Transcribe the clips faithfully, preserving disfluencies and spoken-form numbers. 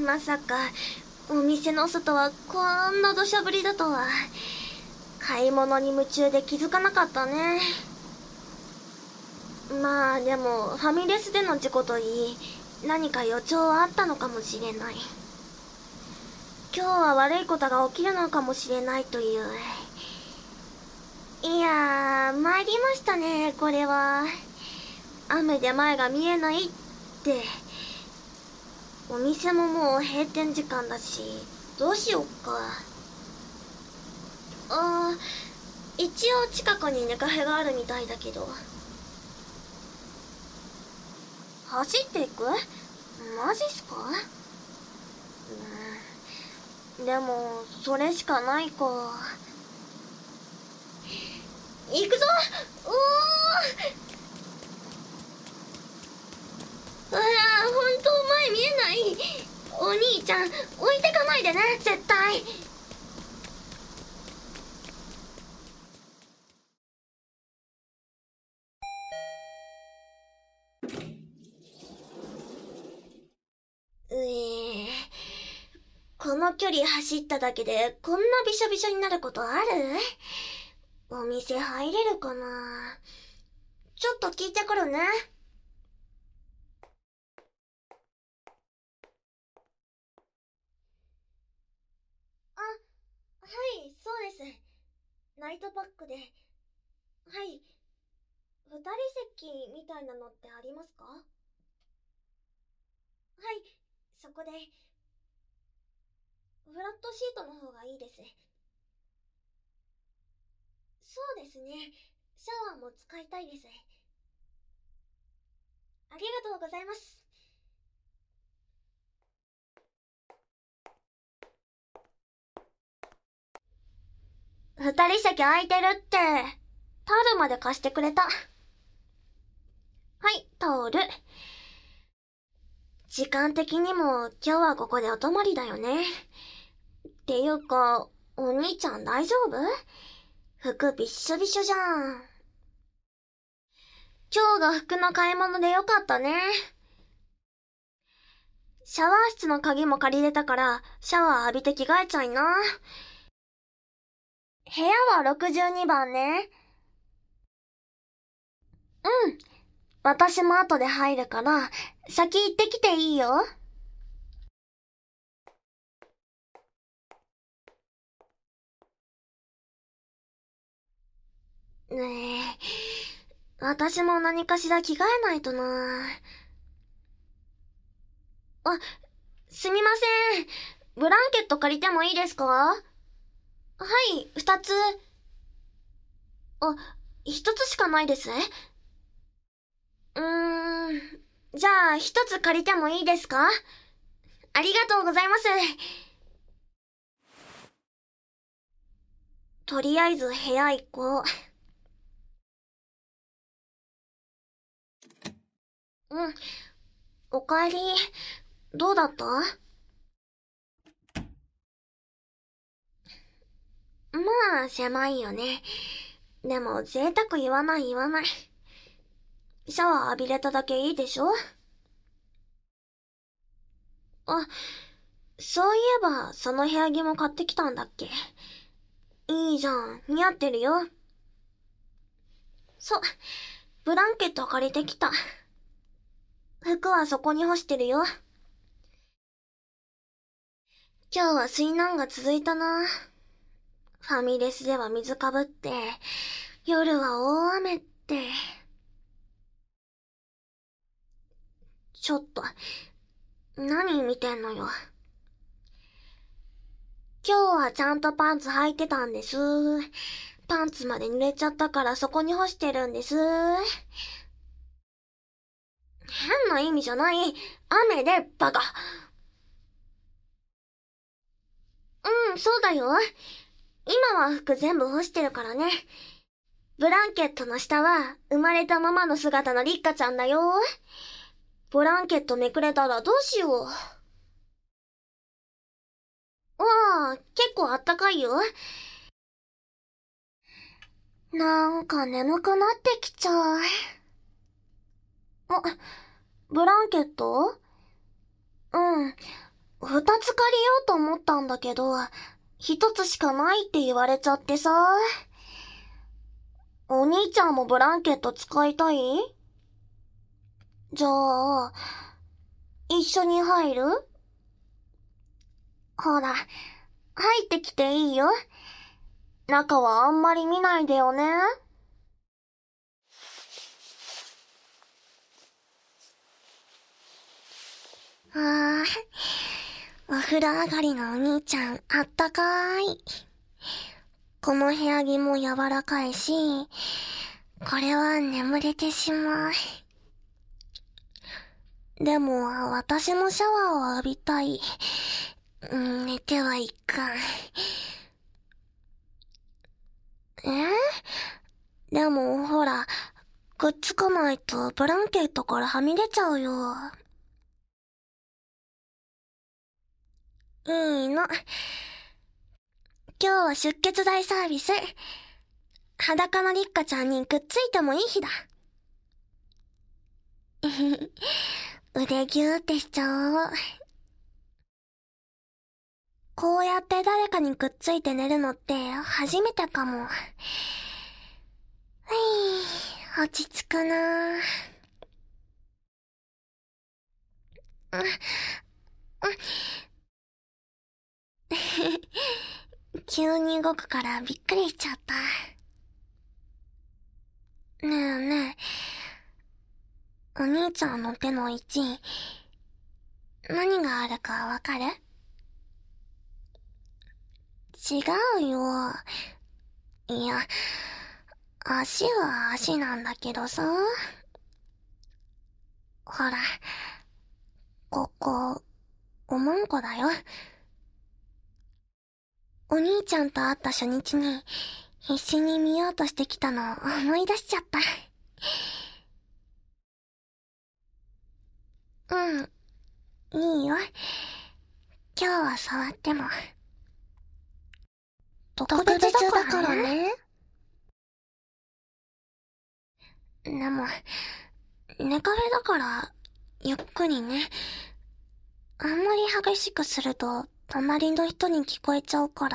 まさか、お店の外はこんな土砂降りだとは。買い物に夢中で気づかなかったね。まあでも、ファミレスでの事故といい、何か予兆はあったのかもしれない。今日は悪いことが起きるのかもしれないという。いやー、参りましたね、これは。雨で前が見えないって。お店ももう閉店時間だし、どうしよっか。あー、一応近くにネカフェがあるみたいだけど。走っていく？マジっすか？うん、でも、それしかないか。行くぞ！おー！うわぁ、ほんと前見えない。お兄ちゃん、置いてかないでね、絶対。うえー、この距離走っただけでこんなびしょびしょになることある？お店入れるかな？ちょっと聞いてくるね。あ、はい、そうです。ナイトパックで。はい。二人席みたいなのってありますか？はい、そこで。フラットシートの方がいいです。そうですね。シャワーも使いたいです。ありがとうございます。二人席空いてるって。タオルまで貸してくれた。はい、タオル。時間的にも今日はここでお泊まりだよね。っていうか、お兄ちゃん大丈夫？服びっしょびしょじゃん。今日が服の買い物でよかったね。シャワー室の鍵も借りれたから、シャワー浴びて着替えちゃいな。部屋はろくじゅうにばんね。うん。私も後で入るから、先行ってきていいよ。ねえ、私も何かしら着替えないとな。あ、すみません。ブランケット借りてもいいですか？はい、二つ。あ、一つしかないです。うーん、じゃあ一つ借りてもいいですか？ありがとうございます。とりあえず部屋行こう。うん、おかえり。どうだった？まあ、狭いよね。でも、贅沢言わない言わない。シャワー浴びれただけいいでしょ？あ、そういえば、その部屋着も買ってきたんだっけ？いいじゃん、似合ってるよ。そう、ブランケット借りてきた。服はそこに干してるよ。今日は水難が続いたな。ファミレスでは水かぶって、夜は大雨って。ちょっと、何見てんのよ。今日はちゃんとパンツ履いてたんです。パンツまで濡れちゃったからそこに干してるんです。変な意味じゃない。雨で、バカ。うん、そうだよ。今は服全部干してるからね。ブランケットの下は生まれたままの姿のリッカちゃんだよ。ブランケットめくれたらどうしよう。ああ、結構あったかいよ。なんか眠くなってきちゃう。あ、ブランケット？うん。 二つ借りようと思ったんだけど、一つしかないって言われちゃってさ。お兄ちゃんもブランケット使いたい？じゃあ、一緒に入る？ほら、入ってきていいよ。中はあんまり見ないでよね。あー、お風呂上がりのお兄ちゃんあったかーい。この部屋着も柔らかいし、これは眠れてしまう。でも、私もシャワーを浴びたい。うん、寝てはいかん。え？でも、ほら、くっつかないとブランケットからはみ出ちゃうよ。いいの。今日は出血大サービス。裸のリッカちゃんにくっついてもいい日だ。腕ギューってしちゃおう。こうやって誰かにくっついて寝るのって初めてかも。はい、落ち着くなぁ。うん、うん急に動くからびっくりしちゃった。ねえねえ、お兄ちゃんの手の位置、何があるかわかる？違うよ。いや、足は足なんだけどさ。ほら、ここ、おまんこだよ。お兄ちゃんと会った初日に、必死に見ようとしてきたのを思い出しちゃった。うん、いいよ。今日は触っても。特別だからね。でも、寝カフェだから、ゆっくりね。あんまり激しくすると、隣の人に聞こえちゃうから。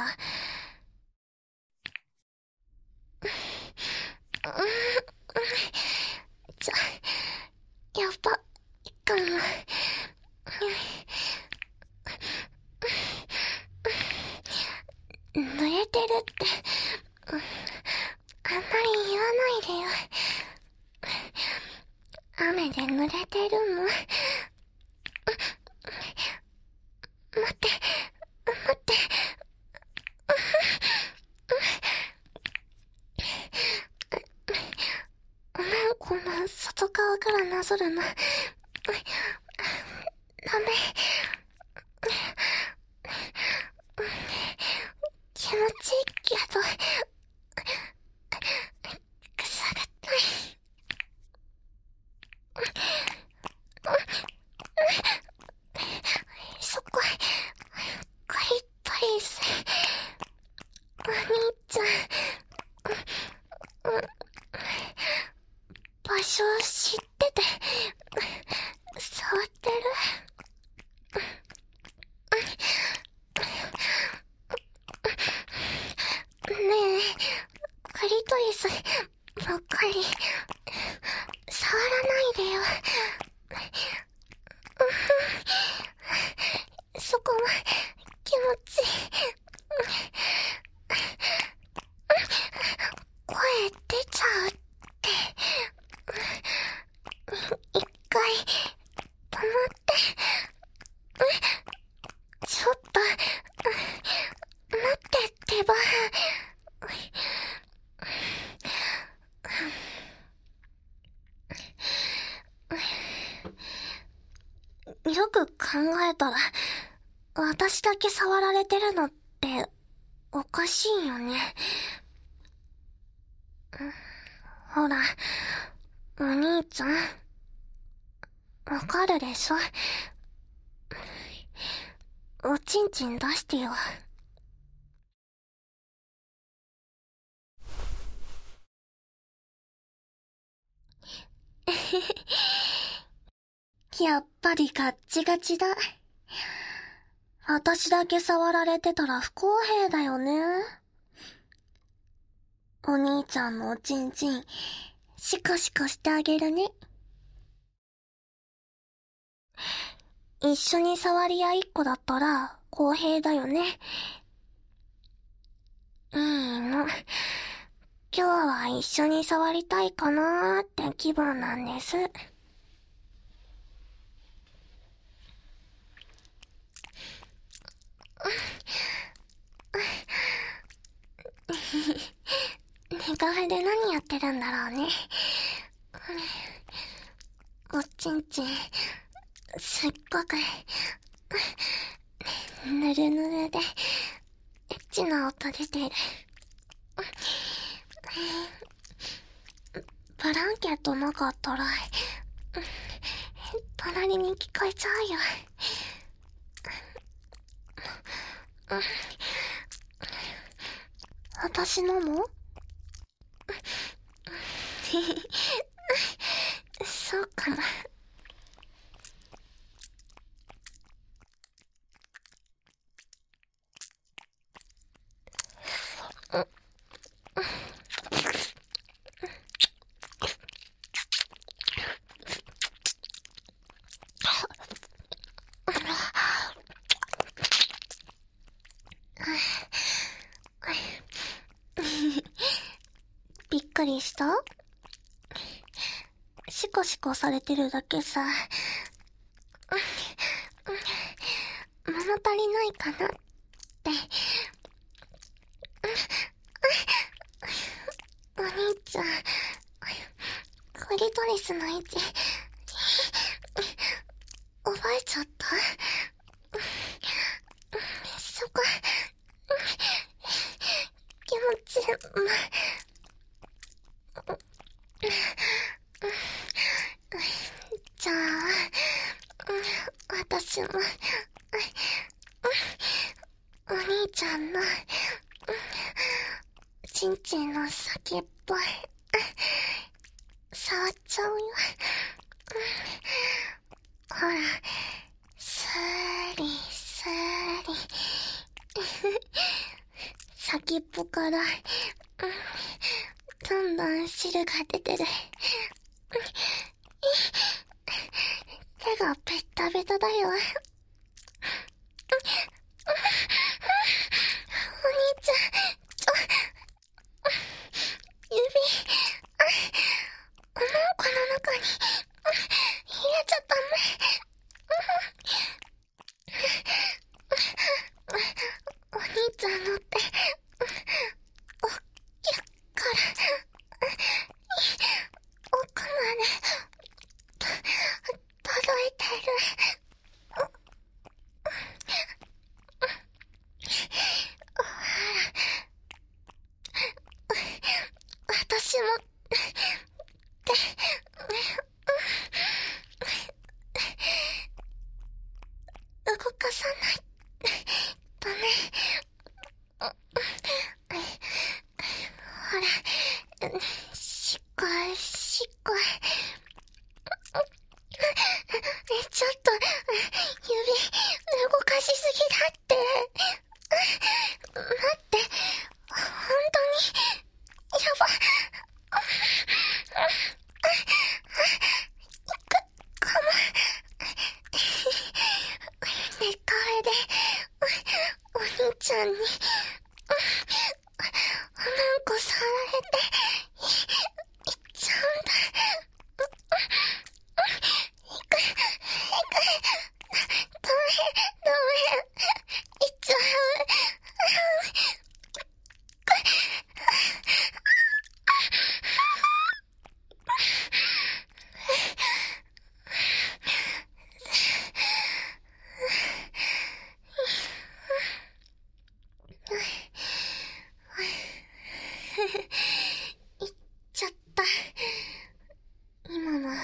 ちょ、やっぱ、いっかも。濡れてるって、あんまり言わないでよ。雨で濡れてるの。待って、待って。おまんこの外側からなぞるの。ダメ。気持ちいいけど、草がない。そこ、カリットリス。お兄ちゃん、場所を知ってて、触ってる？ねえ、クリトリスばっかり触らないでよ。そこは気持ちいい。声出ちゃうって。一回止まって。ちょっと待ってってば。よく考えたら、私だけ触られてるのっておかしいよね。ほら、お兄ちゃん、わかるでしょ？おちんちん出してよ。やっぱりガッチガチだ。 私だけ触られてたら不公平だよね。お兄ちゃんのおちんちん、シコシコしてあげるね。一緒に触り合いっこだったら公平だよね。いいの。今日は一緒に触りたいかなーって気分なんです。寝カフェで何やってるんだろうね。おちんちん、すっごく、ぬるぬるで、エッチな音出てる。ブランケットなかったら、隣に聞こえちゃうよ。私のもそうかな。びっくりした？シコシコされてるだけさ。物足りないかなって。お兄ちゃん、クリトリスの位置、覚えちゃった？そこ、気持ち、ま、じゃあ、私も、お兄ちゃんの、ちんちんの先っぽい、触っちゃうよ。ほら、スーリスーリ。先っぽから、どんどん汁が出てる。手がベッタベタだよ。お兄ちゃん、ちょ、指、おまんこの中に入れちゃったね。お兄ちゃんの手、おっきっから、奥まで、届いてる。私も、手、動かさないとね。ほら、しっこい、しっこい。ちょっと、指、動かしすぎだって。待って、本当に、やば。行くかも。ネッカフェで、お兄ちゃんに、おまんこ触られて、い、行っちゃうんだ。行く、行く。ダメ、ダメ。行っちゃう。行っちゃった。今の、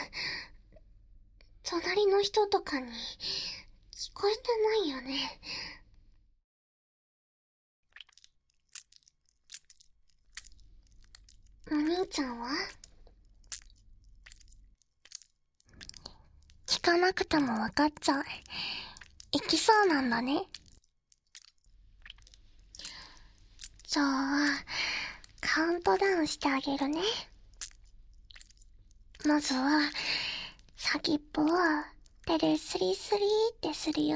隣の人とかに聞こえてないよね。お兄ちゃんは？聞かなくてもわかっちゃう。行きそうなんだね。 じゃあ、カウントダウンしてあげるね。まずは、先っぽは手でスリスリってするよ。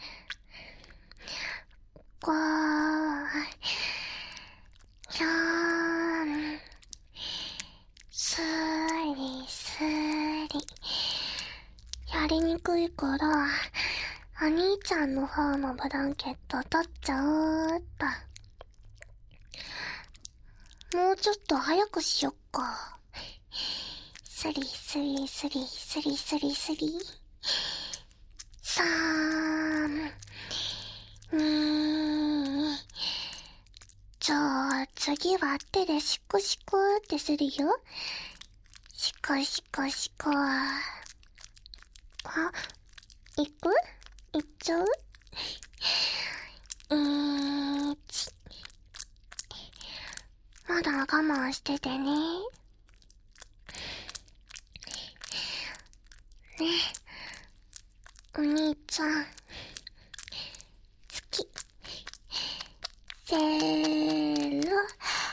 ごー、よーん、すーりすーり。やりにくいから、お兄ちゃんの方のブランケット取っちゃおうっと。もうちょっと早くしよっか。スリスリスリスリスリスリ。さん、に、じゃあ次は手でシコシコってするよ。シコシコシコ。あ、いく？いっちゃう？いち。まだ我慢しててね。ね、お兄ちゃん、好き。せーの。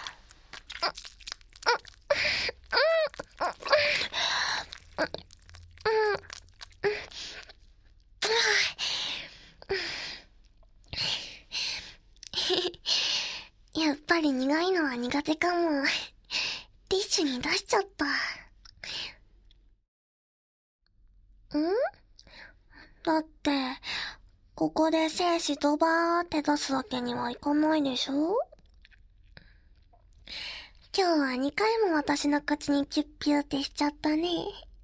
やっぱり苦いのは苦手かも。ティッシュに出しちゃった。ん？だって、ここで精子ドバーって出すわけにはいかないでしょ？今日はにかいも私の口にキュッピューってしちゃったね。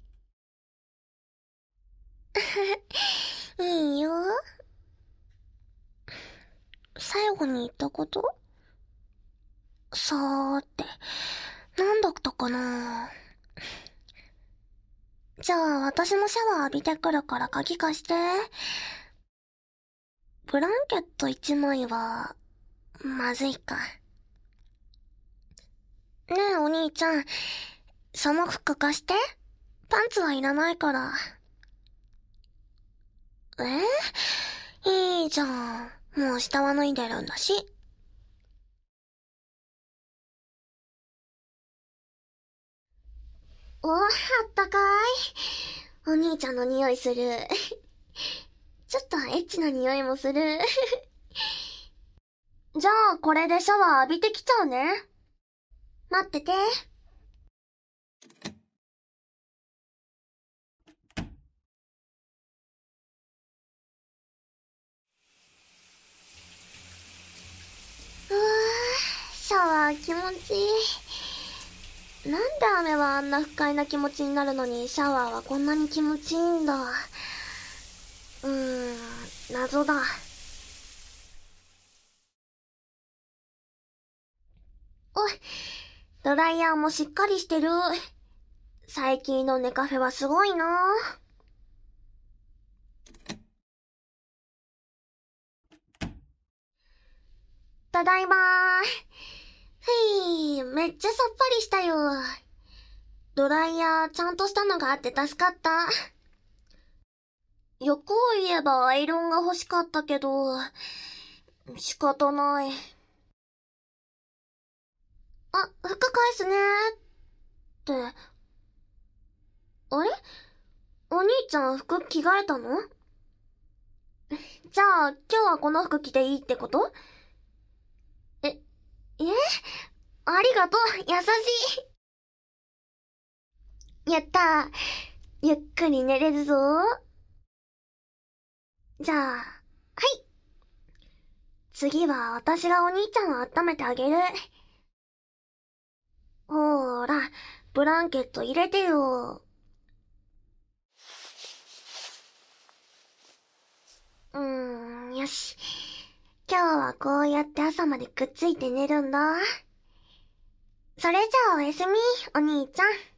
いいよ。最後に言ったこと？さーて、なんだったかな。じゃあ私もシャワー浴びてくるから鍵貸して。ブランケットいちまいは、まずいか。ねえお兄ちゃん、その服貸して。パンツはいらないから。え？いいじゃん。もう下は脱いでるんだし。お、あったかい。お兄ちゃんの匂いする。ちょっとエッチな匂いもする。じゃあ、これでシャワー浴びてきちゃうね。待ってて。うわぁ、シャワー気持ちいい。なんで雨はあんな不快な気持ちになるのに、シャワーはこんなに気持ちいいんだ。うーん、謎だ。おい、ドライヤーもしっかりしてる。最近のネカフェはすごいな。ただいまー。ふい、めっちゃさっぱりしたよ。ドライヤーちゃんとしたのがあって助かった。欲を言えばアイロンが欲しかったけど、仕方ない。あ、服返すねーって。あれ？お兄ちゃん服着替えたの？じゃあ、今日はこの服着ていいってこと？え、え？ありがとう、優しい。やったー。ゆっくり寝れるぞー。じゃあ、はい。次は私がお兄ちゃんを温めてあげる。ほーら、ブランケット入れてよ。うーん、よし。今日はこうやって朝までくっついて寝るんだ。それじゃあおやすみ、お兄ちゃん。